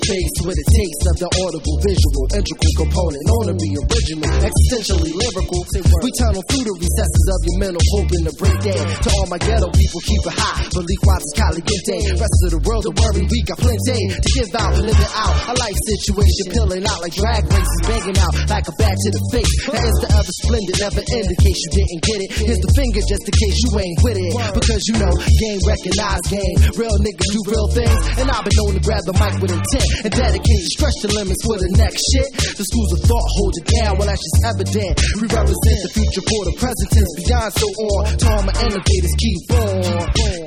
space with a taste of the audible visual, integral component, known to be original, existentially lyrical. We turn on through the recesses of your mental, hoping to break down. To all my ghetto people, keep it high, belief wise is caliente. Rest of the world, don't worry, we got plenty to give out, living out a life situation, peeling out like drag races, banging out like a bat to the face. That is the ever splendid, never indicate you didn't get it. Here's the finger just in case you ain't with it, because you know game recognized game. Real niggas do real things, and I've been known to grab the mic with intent and dedicate, stretch the limits for the next shit. The schools of thought hold it down, well that's just evident. We represent the future for the present tense, beyond so on. To all my innovators, keep on.